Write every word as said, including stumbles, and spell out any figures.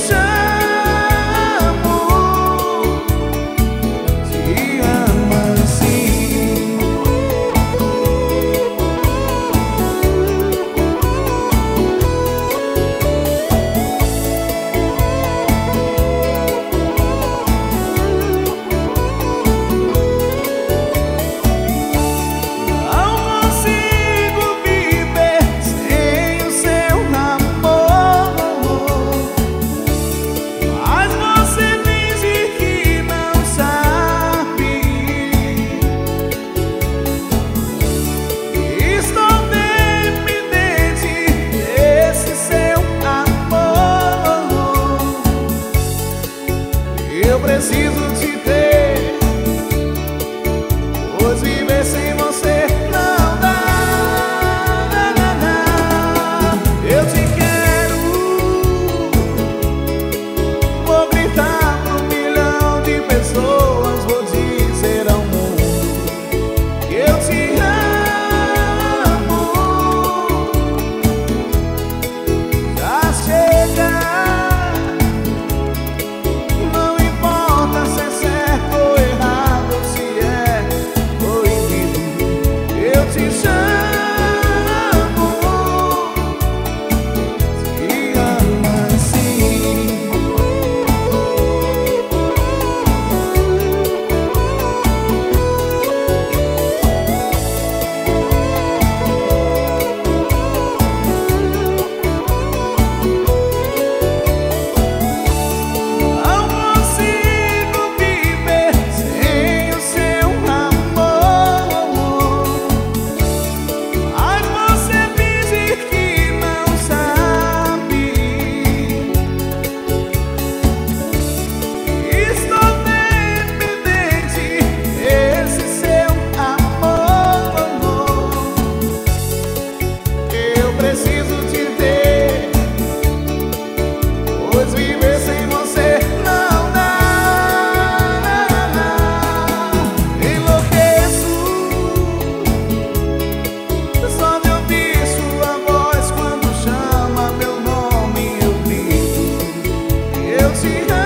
Eu preciso te ter, pois viver sem você não dá, dá, dá, dá. Eu te quero, vou gritar pra um milhão de pessoas, vou dizer ao mundo que eu te amo. Já chega. Preciso te ter, pois viver sem você não dá, dá, dá. Enlouqueço só de ouvir sua voz quando chama meu nome, eu grito, eu te amo.